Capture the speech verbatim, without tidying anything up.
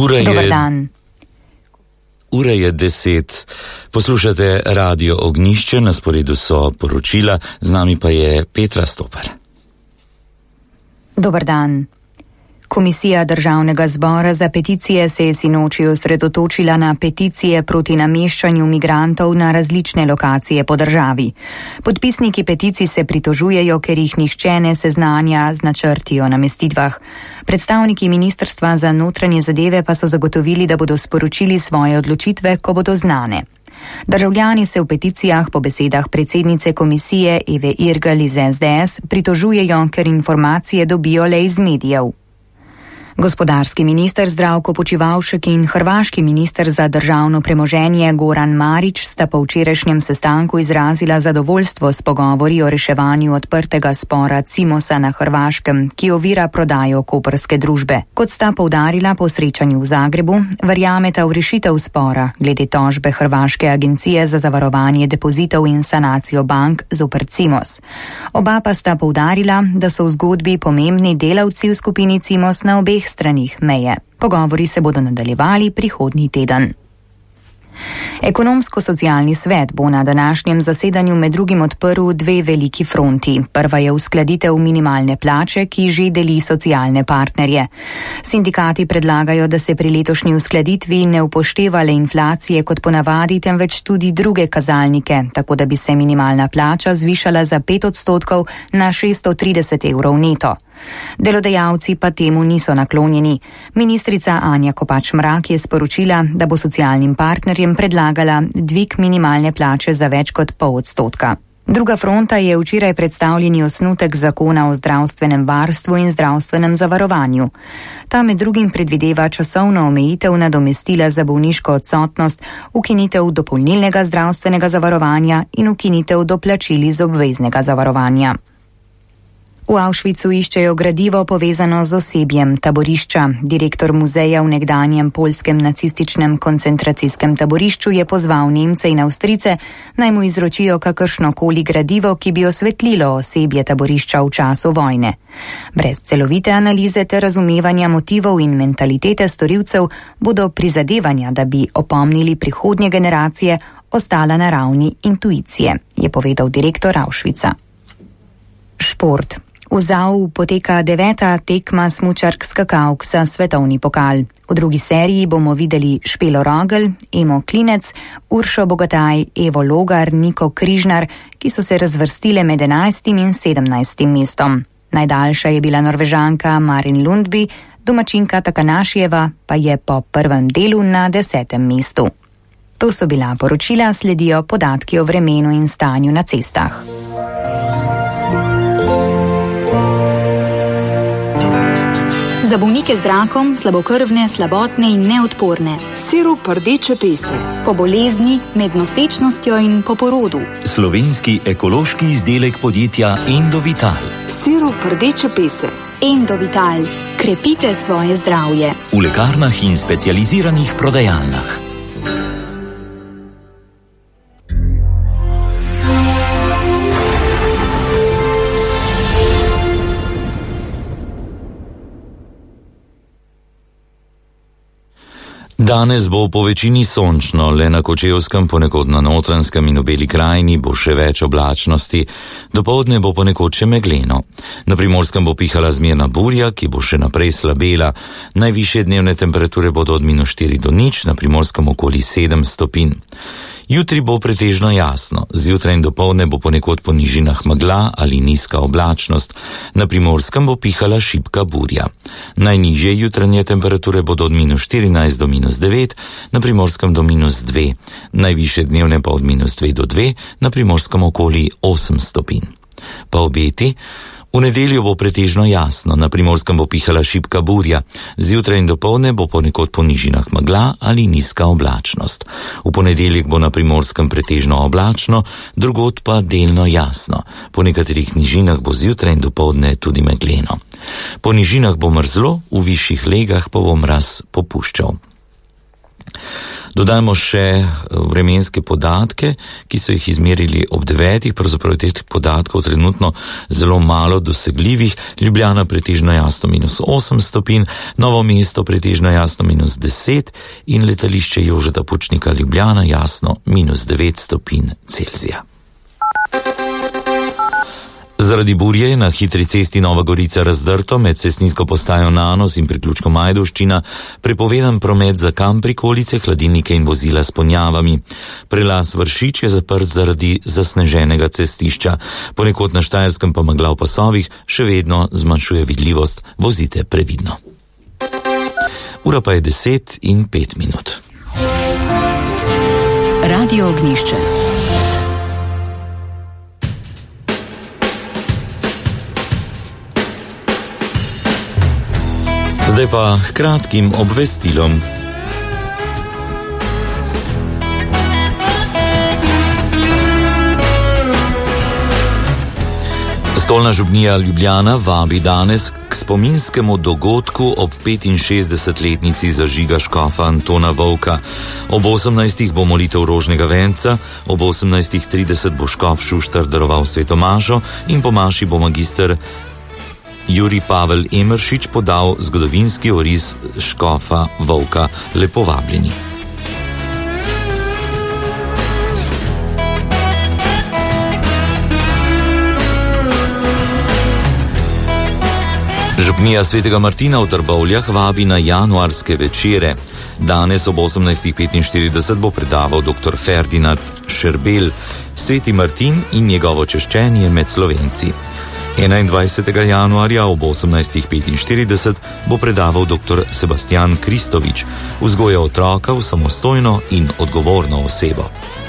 Ura je... Dobar dan. Ura je deset. Poslušate Radio Ognjišče, na sporedu so poročila, z nami pa je Petra Stopar. Dobar dan. Komisija Državnega zbora za peticije se je sinoči osredotočila na peticije proti nameščanju migrantov na različne lokacije po državi. Podpisniki peticij se pritožujejo, ker jih nihče ne seznanja z načrti o namestitvah. Predstavniki Ministrstva za notranje zadeve pa so zagotovili, da bodo sporočili svoje odločitve, ko bodo znane. Državljani se v peticijah po besedah predsednice komisije Eve Irgl iz es de es pritožujejo, ker informacije dobijo le iz medijev. Gospodarski minister Zdravko Počivalšek in hrvaški minister za državno premoženje Goran Marić sta po včerajšnjem sestanku izrazila zadovoljstvo s pogovori o reševanju odprtega spora Cimosa na Hrvaškem, ki ovira prodajo koprske družbe. Kot sta poudarila po srečanju v Zagrebu, verjameta v rešitev spora glede tožbe Hrvaške agencije za zavarovanje depozitov in sanacijo bank zoper Cimos. Oba pa sta poudarila, da so v zgodbi pomembni delavci v skupini Cimos na obeh stranih meje. Pogovori se bodo nadaljevali prihodnji teden. Ekonomsko-socialni svet bo na današnjem zasedanju med drugim odprl dve veliki fronti. Prva je uskladitev minimalne plače, ki že deli socialne partnerje. Sindikati predlagajo, da se pri letošnji uskladitvi ne upošteva le inflacije kot ponavadi, temveč tudi druge kazalnike, tako da bi se minimalna plača zvišala za pet odstotkov na šeststo trideset evrov neto. Delodajalci pa temu niso naklonjeni. Ministrica Anja Kopač Mrak je sporočila, da bo socialnim partnerjem predlagala dvig minimalne plače za več kot pol odstotka. Druga fronta je včeraj predstavljeni osnutek zakona o zdravstvenem varstvu in zdravstvenem zavarovanju. Ta med drugim predvideva časovno omejitev nadomestila za bolniško odsotnost, ukinitev dopolnilnega zdravstvenega zavarovanja in ukinitev doplačil iz obveznega zavarovanja. V Auschwitzu iščejo gradivo povezano z osebjem taborišča. Direktor muzeja v nekdanjem poljskem nacističnem koncentracijskem taborišču je pozval Nemce in Avstrijce, naj mu izročijo kakršnokoli gradivo, ki bi osvetlilo osebje taborišča v času vojne. Brez celovite analize ter razumevanja motivov in mentalitete storilcev bodo prizadevanja, da bi opomnili prihodnje generacije, ostala na ravni intuicije, je povedal direktor Auschwitza. Šport. V Zau poteka deveta tekma smučark skakalk za svetovni pokal. V drugi seriji bomo videli Špelo Rogel, Emo Klinec, Uršo Bogataj, Evo Logar, Niko Križnar, ki so se razvrstile med enajstim in sedemnajstim mestom. Najdaljša je bila Norvežanka Marin Lundby, domačinka Takanašijeva pa je po prvem delu na desetem mestu. To so bila poročila, sledijo podatki o vremenu in stanju na cestah. Za bolnike z rakom, slabokrvne, slabotne in neodporne. Sirup rdeče pese. Po bolezni, med nosečnostjo in po porodu. Slovenski ekološki izdelek podjetja Endovital. Sirup rdeče pese. Endovital. Krepite svoje zdravje. V lekarnah in specializiranih prodajalnah. Danes bo po večini sončno, le na Kočevskem, ponekod na Notranjskem in v Beli krajini bo še več oblačnosti, dopoldne bo ponekod še megleno. Na Primorskem bo pihala zmerna burja, ki bo še naprej slabela. Najvišje dnevne temperature bodo od minus štiri do nič, na Primorskem okoli sedem stopinj. Jutri bo pretežno jasno, zjutraj in dopoldne bo ponekod po nižinah megla ali nizka oblačnost, na Primorskem bo pihala šibka burja. Najnižje jutranje temperature bodo od minus štirinajst do minus devet, na Primorskem do minus dve, najvišje dnevne pa od minus dve do dve, na Primorskem okoli osem stopinj. Pa obeti. V nedeljo bo pretežno jasno, na Primorskem bo pihala šibka burja, zjutraj in dopoldne bo ponekod po nižinah megla ali nizka oblačnost. V ponedeljek bo na Primorskem pretežno oblačno, drugod pa delno jasno. Po nekaterih nižinah bo zjutraj in dopoldne tudi megleno. Po nižinah bo mrzlo, v višjih legah pa bo mraz popuščal. Dodajmo še vremenske podatke, ki so jih izmerili ob devetih, pravzaprav teh podatkov trenutno zelo malo dosegljivih. Ljubljana pretežno jasno minus osem stopinj, Novo mesto pretežno jasno minus deset in letališče Jožeta Pučnika Ljubljana jasno minus devet stopinj Celzija. Zaradi burje je na hitri cesti Nova Gorica razdrto med cestninsko postajo Nanos in priključkom Ajdovščina prepovedan promet za kam prikolice, hladilnike in vozila s ponjavami. Prelaz Vršič je zaprt zaradi zasneženega cestišča. Ponekod na Štajerskem pa megla v pasovih še vedno zmanjšuje vidljivost. Vozite previdno. Ura pa je deset in pet minut. Radio Ognjišče. Zdaj pa k kratkim obvestilom. Stolna župnija Ljubljana vabi danes k spominskemu dogodku ob petinšestdesetletnici zažiga škofa Antona Vovka. Ob osemnajstih bo molitev rožnega venca, ob osemnajstih trideset bo škof Šuštar daroval sveto mašo in po maši bo magister Jurij Pavel Emeršič podal zgodovinski oris škofa Vovka. Lepo vabljeni. Župnija Svetega Martina v Trbovljah vabi na januarske večere. Danes ob osemnajstih petinštirideset bo predaval doktor Ferdinand Šerbel, Sveti Martin in njegovo češčenje med Slovenci. enaindvajsetega januarja ob osemnajstih petinštirideset bo predaval doktor Sebastian Kristovič, vzgoja otroka v samostojno in odgovorno osebo.